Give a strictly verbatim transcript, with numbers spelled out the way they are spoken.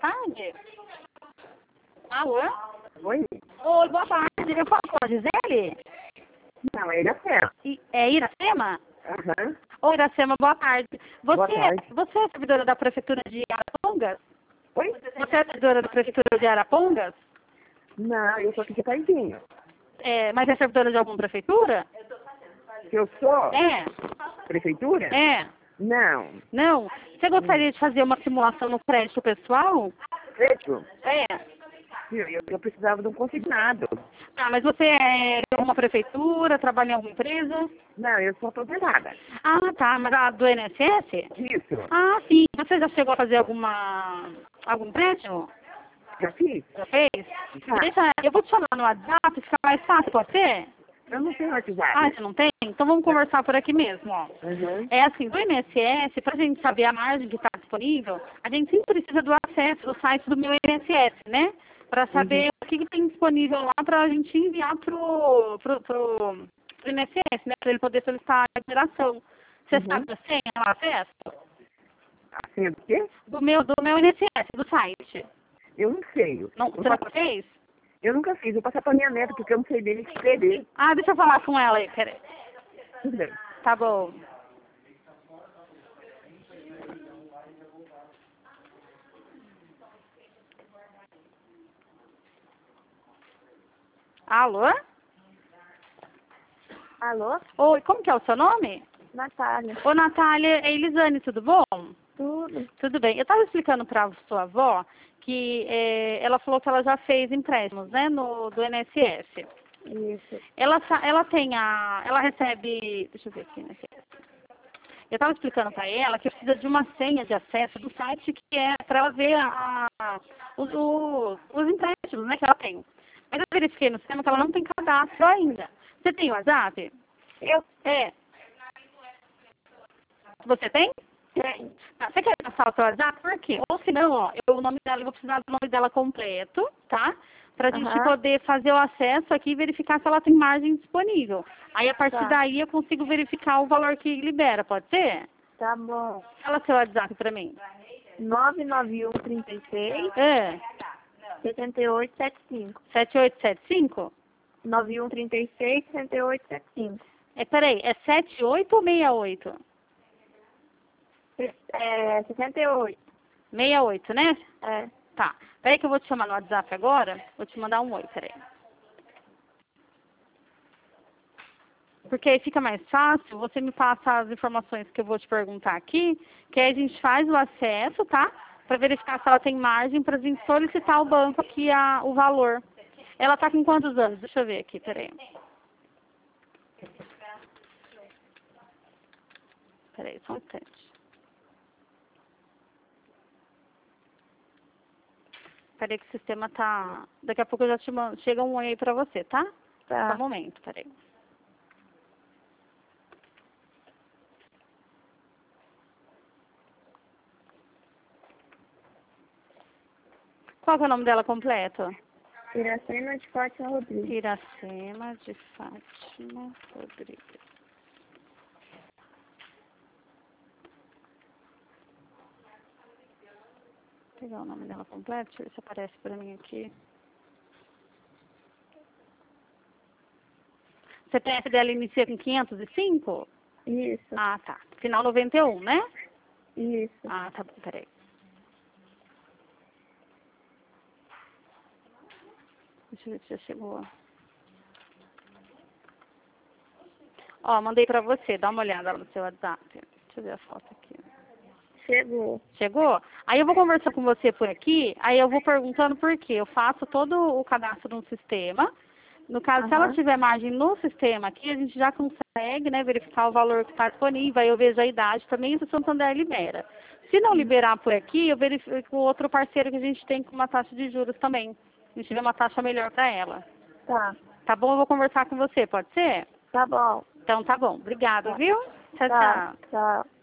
tarde. Alô? Oi? Oi, boa tarde. Eu falo com a Gisele? Não, é Iracema. I- É Iracema? Aham. Oi, Iracema, boa tarde. Você, Boa tarde. você é servidora da Prefeitura de Arapongas? Oi? Você é servidora da Prefeitura de Arapongas? Não, eu sou aqui de Paizinho. É, mas é servidora de alguma prefeitura? Se eu sou É, prefeitura? é. Não. Não. Você gostaria de fazer uma simulação no crédito pessoal? Crédito? É. Eu, eu, eu precisava de um consignado. Ah, mas você é de alguma prefeitura, trabalha em alguma empresa? Não, eu sou aposentada. Ah, tá. Mas a do I N S S? Isso. Ah, sim. Você já chegou a fazer alguma algum empréstimo? Já fiz? Já fez? Já. Deixa, eu vou te chamar no WhatsApp, fica mais fácil, pode ser? Eu não tenho Ah, WhatsApp. você não tem? Então vamos conversar por aqui mesmo, ó. Uhum. É assim, do I N S S, para a gente saber a margem que está disponível, a gente sempre precisa do acesso do site do meu I N S S, né? Para saber Uhum. o que, que tem disponível lá para a gente enviar pro, pro, pro, pro I N S S, né? Para ele poder solicitar a liberação. Você Uhum. sabe a senha, o acesso? Assim, o quê? Do meu, do meu I N S S, do site. Eu não sei. Eu, Não, eu você nunca passo- fez? eu nunca fiz. Eu vou passar pra minha neta, porque eu não sei dele escrever. Ah, deixa eu falar com ela aí, peraí. Tudo bem. Tá bom. Alô? Alô? Oi, como que é o seu nome? Natália. Ô, Natália, é Elisane, tudo bom? Tudo? Tudo bem. Eu estava explicando para a sua avó que eh, ela falou que ela já fez empréstimos, né, no, do I N S S. Isso. Ela, sa- ela tem a... Ela recebe... Deixa eu ver aqui, né? Eu estava explicando para ela que precisa de uma senha de acesso do site que é para ela ver a, a- os, os, os empréstimos, né, que ela tem. Mas eu verifiquei no sistema que ela não tem cadastro ainda. Você tem o WhatsApp? Eu É. Você tem? tenho. Tá, você quer passar o seu WhatsApp? Por quê? Ou se não, ó, eu, o nome dela, eu vou precisar do nome dela completo, tá? Pra gente Aham. poder fazer o acesso aqui e verificar se ela tem margem disponível. Aí, a partir Tá. daí, eu consigo verificar o valor que libera, pode ser? Tá bom. Fala seu WhatsApp pra mim. nove nove um, trinta e seis, É, setenta e oito, setenta e cinco. sete oito sete cinco? nove um, trinta e seis, setenta e oito, setenta e cinco. É, peraí, é sete oito ou sessenta e oito? É, sessenta e oito. sessenta e oito, né? É. Tá. Peraí que eu vou te chamar no WhatsApp agora. Vou te mandar um oi, peraí. Porque aí fica mais fácil, você me passa as informações que eu vou te perguntar aqui, que aí a gente faz o acesso, tá? Para verificar se ela tem margem para a gente solicitar ao banco aqui a, o valor. Ela tá com quantos anos? Deixa eu ver aqui, peraí. Peraí, só um instante. Peraí que o sistema tá... Daqui a pouco eu já te mando... Chega um oi aí pra você, tá? Só Tá. um momento, peraí. Qual que é o nome dela completo? Iracema de Fátima Rodrigues. Iracema de Fátima Rodrigues. Vou pegar o nome dela completo, deixa eu ver se aparece pra mim aqui. O C P F dela inicia com quinhentos e cinco? Isso. Ah, tá. Final noventa e um, né? Isso. Ah, tá bom, peraí. Deixa eu ver se já chegou. Ó, mandei pra você, dá uma olhada lá no seu WhatsApp. Deixa eu ver a foto aqui. Chegou. Chegou? Aí eu vou conversar com você por aqui, aí eu vou perguntando por quê. Eu faço todo o cadastro no sistema. No caso, se ela Aham. tiver margem no sistema aqui, a gente já consegue, né, verificar o valor que está disponível. Aí eu vejo a idade também e o Santander libera. Se não liberar por aqui, eu verifico com outro parceiro que a gente tem com uma taxa de juros também. A gente vê uma taxa melhor para ela. Tá. Tá bom? Eu vou conversar com você, pode ser? Tá bom. Então tá bom. Obrigada, Tá. viu? Tchau, Tá. tchau. Tchau.